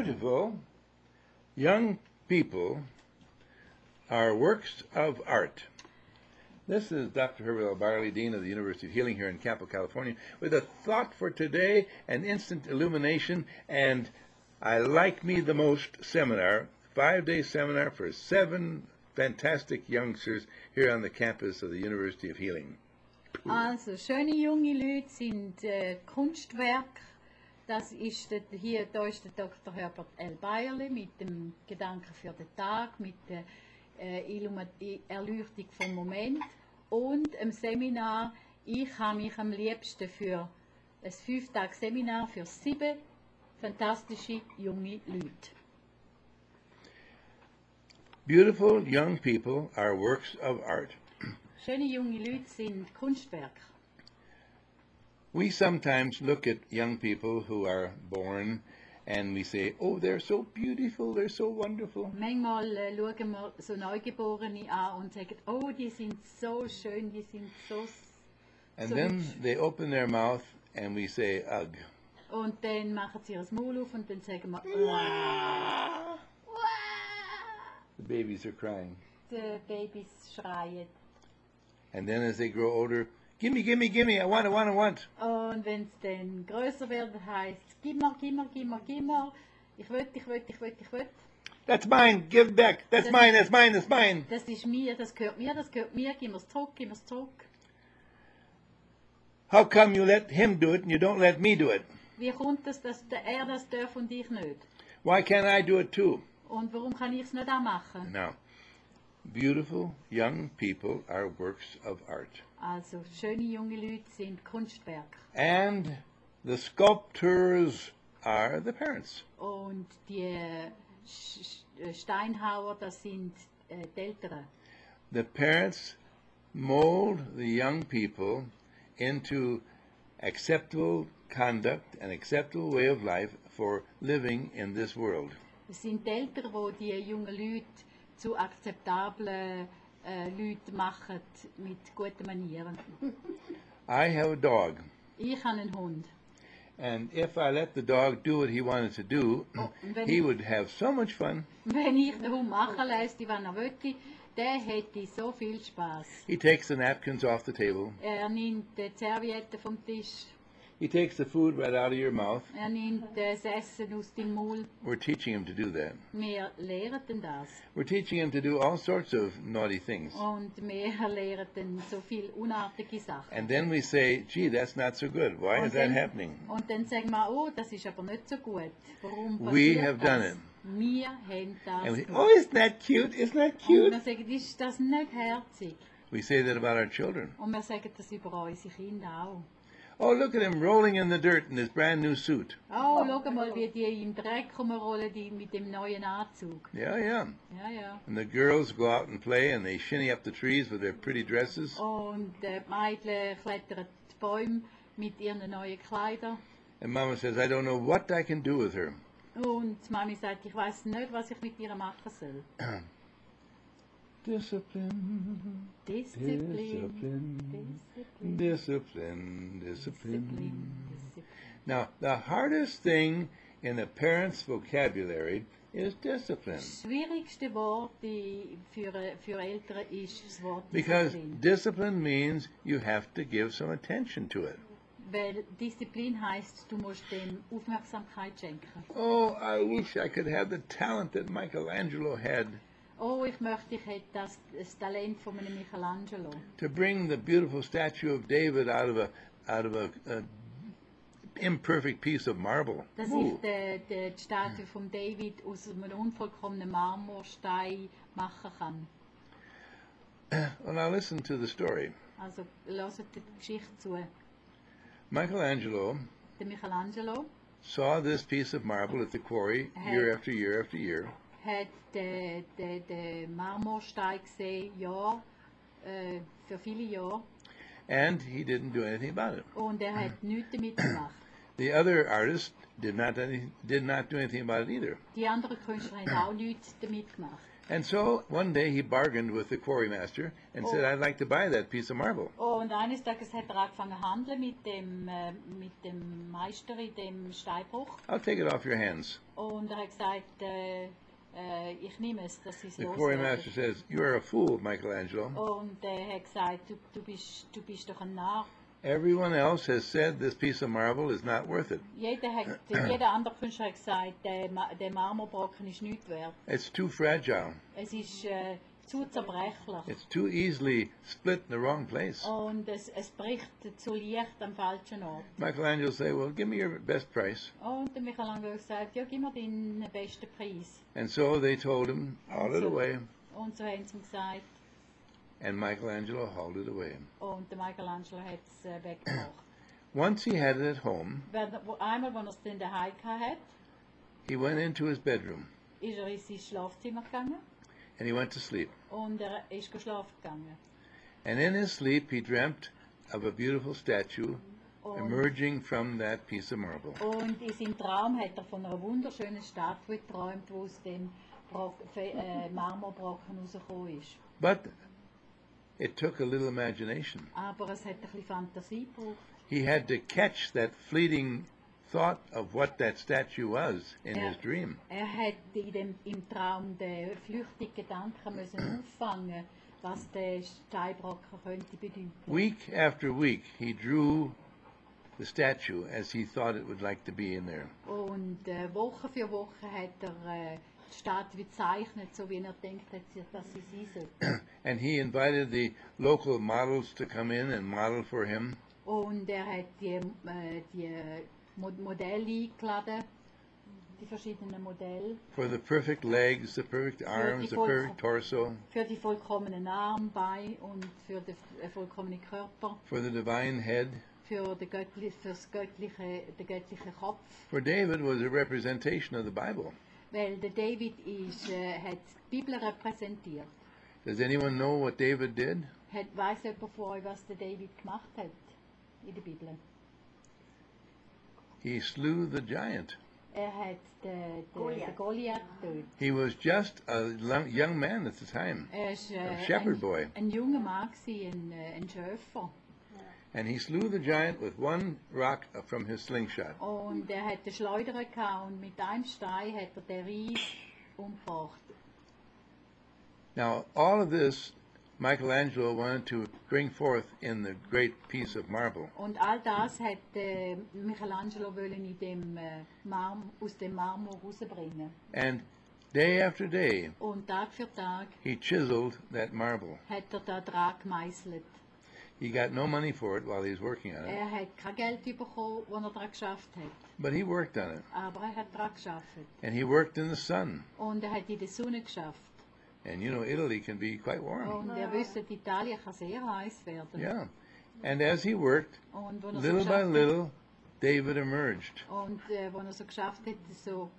Beautiful young people are works of art. This is Dr. Herbert L. Barley, Dean of the University of Healing here in Campo, California, with a thought for today, an instant illumination, and I Like Me the Most seminar, 5-day seminar for 7 fantastic youngsters here on the campus of the University of Healing. Also, schöne junge Leute sind Kunstwerk. Das ist hier, da ist der Dr. Herbert L. Bayerli mit dem Gedanken für den Tag, mit der Erleuchtung vom Moment und im Seminar. Ich habe mich am liebsten für ein 5-Tage-Seminar für 7 fantastische junge Leute. Beautiful young people are works of art. Schöne junge Leute sind Kunstwerke. We sometimes look at young people who are born and we say, oh, they're so beautiful, they're so wonderful. Manchmal schauen wir so Neugeborene an und sagen, oh, die sind so schön, die sind so And so then hübsch. they open their mouth and we say, ugh. Und dann machen sie ihr Maul auf und dann sagen wir, wow. The babies are crying. Die Babys schreien. And then as they grow older, gimme, gimme, gimme, I want, I want, I want. Und wenn es dann grösser wird, heisst es, gib mir, gib mir, gib mir, gib mir. Ich will, ich will, ich will, ich will. That's mine, give it back. That's mine, that's mine, that's mine. Das ist mir, das gehört mir, das gehört mir. Gib mir's zurück, gib mir's zurück. How come you let him do it and you don't let me do it? Wie kommt es, dass er das darf und ich nicht? Why can't I do it too? Und warum kann ich es nicht auch machen? Now, beautiful young people are works of art. Also, schöne junge Leute sind Kunstwerke. And the sculptors are the parents. Und die Steinhauer, das sind die Eltern. The parents mold the young people into acceptable conduct and acceptable way of life for living in this world. Es sind die Eltern, die die jungen Leute zu akzeptablen Leuten machen mit guten Manieren. I have a dog, Ich habe einen Hund. and if I let the dog do what he wanted to do, he would have so much fun. Wenn ich den Hund machen lasse, wenn er will, der hätte so viel Spaß. He takes the napkins off the table. Er nimmt die Servietten vom Tisch. He takes the food right out of your mouth. Er nimmt das Essen aus dem Maul. We're teaching him to do that. Wir lehren denn das. We're teaching him to do all sorts of naughty things. Und wir lehren dann so viele unartige Sachen. And then we say, gee, that's not so good. Why is that happening? Und dann sagen wir, oh, das ist aber nicht so gut. Warum We passiert have das? done it. Wir haben das And we, gemacht. oh, isn't that cute? Isn't that Und cute? wir sagen, ist das nicht herzig? We say that about our children. Und wir sagen das über unsere Kinder auch. Oh, look at him rolling in the dirt in his brand new suit. Oh, schau mal, wie die im Dreck rumrollen, die mit dem neuen Anzug. Yeah, yeah. Ja, ja. And the girls go out and play and they shinny up the trees with their pretty dresses. Und die Mädchen klettern die Bäume mit ihren neuen Kleidern. And Mama says, I don't know what I can do with her. Und die Mami sagt, ich weiß nicht, was ich mit ihr machen soll. Discipline, Disziplin. discipline, discipline, discipline. Disziplin. Now, the hardest thing in a parent's vocabulary is discipline. Das schwierigste Wort für Eltern ist das Wort Because Disziplin. discipline means you have to give some attention to it. Weil Disziplin heißt, du musst dem Aufmerksamkeit schenken. Oh, I wish I could have the talent that Michelangelo had Oh, ich möchte, ich hätte das Talent von einem Michelangelo. to bring the beautiful statue of David out of a imperfect piece of marble. Dass Ooh. ich die Statue von David aus einem unvollkommenen Marmorstein machen kann. Well, now listen to the story. Also, hört die Geschichte zu. Michelangelo Der Michelangelo saw this piece of marble at the quarry year after year after year, hat den Marmorstein gesehen, für viele Jahre. and he didn't do anything about it. Und er hat nichts damit gemacht. The other artist did not do anything about it either. Die anderen Künstler haben auch nichts damit gemacht. And so one day he bargained with the quarry master and said, I'd like to buy that piece of marble. Und eines Tages hat er angefangen zu handeln mit dem Meister in dem Steinbruch. I'll take it off your hands. Und er hat gesagt, ich nehme es, dass ich es The quarry loswerde. master says, you're a fool, Michelangelo. Und er hat gesagt, du bist doch ein Narr. Everyone else has said this piece of marble is not worth it. Jeder andere Künstler hat gesagt, der Marmorbrocken ist nichts wert. It's too fragile. Es ist zu zerbrechlich. It's too easily split in the wrong place. Und es bricht zu leicht am falschen Ort. Michelangelo say, well, give me your best price. Und der Michelangelo hat gesagt, ja, gib mir deinen besten Preis. And so they told him, haul it away. Und so haben sie ihm gesagt. And Michelangelo hauled it away. Und der Michelangelo hat es weggebracht. Once he had it at home, Einmal, als er es dann daheim hatte, he went into his bedroom ist er in sein Schlafzimmer gegangen and he went to sleep. und er ist schlafen gegangen. And in his sleep, he dreamt of a beautiful statue emerging from that piece of marble. Und in seinem Traum hat er von einer wunderschönen Statue geträumt, die aus dem Marmorbrocken rausgekommen ist. But it took a little imagination. Aber es hat ein bisschen Fantasie gebraucht. He had to catch that fleeting thought of what that statue was in his dream. Hat im Traum den flüchtigen Gedanken müssen auffangen, was der Steinbrocken könnte bedeuten. Week after week, he drew the statue as he thought it would like to be in there. Und Woche für Woche hat er die Statue gezeichnet, so wie er denkt hat, dass sie sein soll. And he invited the local models to come in and model for him. Und er hat die Modelle eingeladen, die verschiedenen Modelle. For the perfect legs, the perfect arms, the perfect torso. Für die vollkommenen Arme, Beine und für den vollkommenen Körper. For the divine head. Für den göttlichen Kopf. For David was a representation of the Bible. Weil der David hat die Bibel repräsentiert. Does anyone know what David did? Weiss jemand von euch, was der David gemacht hat in der Bibel? He slew the giant. Hat den Goliath getötet. He was just a young man at the time, a shepherd boy. Ein junger Mann, ein Schäfer. And he slew the giant with one rock from his slingshot. Und hat den Schleuderer gehabt und mit einem Stein hat den Ries umgebracht. Now, all of this Michelangelo wanted to bring forth in the great piece of marble. Und all das hat Michelangelo wollen in dem aus dem Marmor rausbringen. And day after day, und Tag für Tag he chiseled that marble. Hat da dran gemeißelt. He got no money for it while he was working on it. Hat kein Geld bekommen, als daran geschafft hat. But he worked on it. Aber hat daran geschafft. And he worked in the sun. Und hat in der Sonne geschafft. And you know, Italy can be quite warm. Und wisst, Italien kann sehr heiß werden. Yeah. And as he worked, little by little, David emerged. Und als er so geschafft hat, so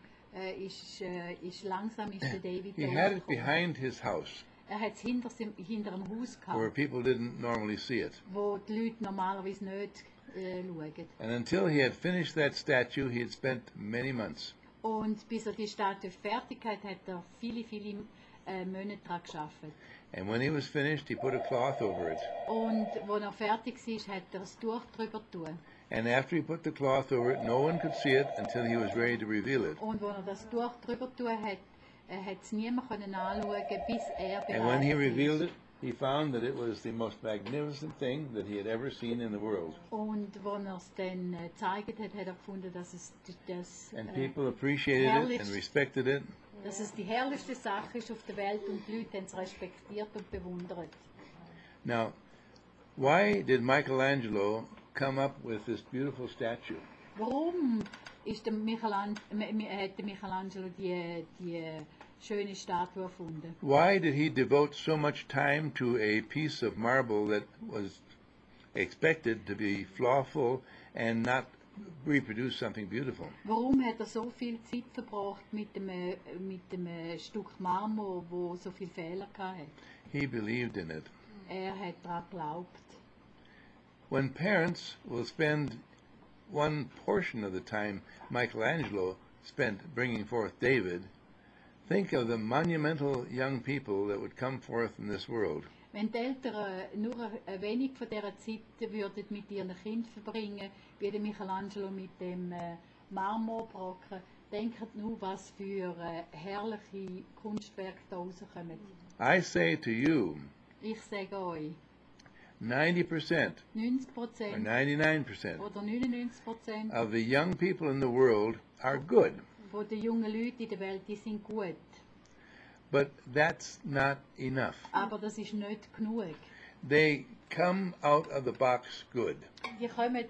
ist langsam der David He had it behind his house. Hat es hinter dem Haus gehabt. Where people didn't normally see it. Wo die Leute normalerweise nicht schauen. And until he had finished that statue, he had spent many months. Und bis die Statue fertig hat, hat viele Monate daran gearbeitet. And when he was finished, he put a cloth over it. Und als fertig war, hat das Tuch drüber tun. And after he put the cloth over it, no one could see it until he was ready to reveal it. Und als das Tuch drüber tun hat es niemand anschauen, bis bereit And when he revealed it, he found that it was the most magnificent thing that he had ever seen in the world. Und als es dann gezeigt hat, hat gefunden, dass es das and people appreciated it and respected it. Dass es die herrlichste Sache ist auf der Welt und die Leute haben es respektiert und bewundert. Now, why did Michelangelo come up with this beautiful statue? Warum ist der Michelangelo die schöne Statue erfunden? Why did he devote so much time to a piece of marble that was expected to be flawful and not reproduce something beautiful? Warum hat so viel Zeit verbracht mit dem Stück Marmor, wo so viele Fehler hatte? He believed in it. Hat daran geglaubt. When parents will spend one portion of the time Michelangelo spent bringing forth David, think of the monumental young people that would come forth in this world. Wenn die Eltern nur ein wenig von dieser Zeit würden mit ihren Kindern verbringen, wie der Michelangelo mit dem Marmorbrocken, denkt nur, was für herrliche Kunstwerke da rauskommen. I say to you, Ich sage euch, 90% 90% or 99% oder 99% of the young people in the world are good. von den jungen Leuten in der Welt, die sind gut. But that's not enough. Aber das ist nicht genug. They come out of the box good. Die kommen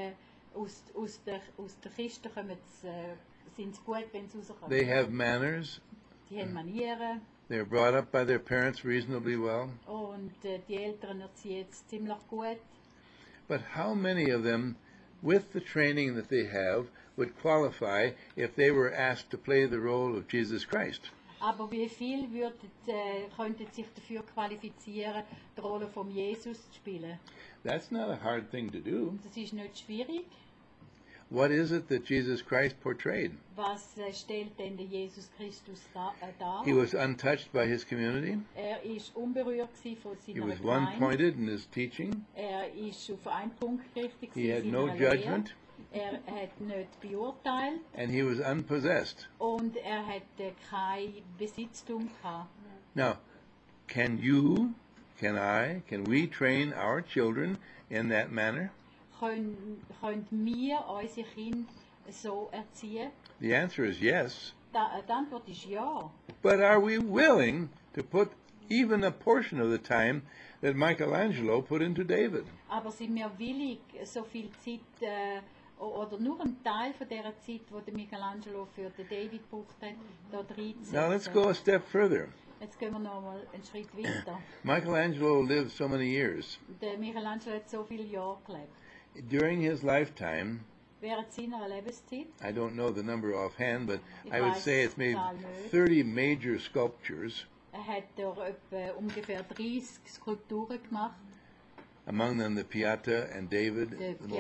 aus der Kiste, sind sie gut, wenn sie rauskommen. They have manners. Die haben Manieren They're brought up by their parents reasonably well. und die Eltern erziehen jetzt ziemlich gut. But how many of them, with the training that they have, would qualify if they were asked to play the role of Jesus Christ? Aber wie viel könnten sich dafür qualifizieren, die Rolle von Jesus zu spielen? That's not a hard thing to do. Das ist nicht schwierig. What is it that Jesus Christ portrayed? Was stellt denn der Jesus Christus dar? He was untouched by his community. Ist unberührt von He seiner was Gemeinde. one-pointed in his teaching. Ist auf einen Punkt gerichtet He had in no seiner Lehre. judgment. Hat nicht beurteilt And he was unpossessed. und hat kein Besitztum gehabt. Now, can you, can I, can we train our children in that manner? Können wir unsere Kinder so erziehen? The answer is yes. Die Antwort ist ja. But are we willing to put even a portion of the time that Michelangelo put into David? Aber sind wir willig, so viel Zeit oder nur einen Teil von dieser Zeit, die der Michelangelo für den David gebraucht hat, da Now let's reinzusetzen? go a step further. Jetzt gehen wir noch mal einen Schritt weiter. Michelangelo lived so many years. Der Michelangelo hat so viele Jahre gelebt. During his lifetime, Während seiner Lebenszeit, I don't know the number offhand, but Ich I would weiß say it's maybe Zahl nicht. 30 major sculptures, hat er etwa ungefähr 30 Skulpturen gemacht. among them the Pieta and David, The the most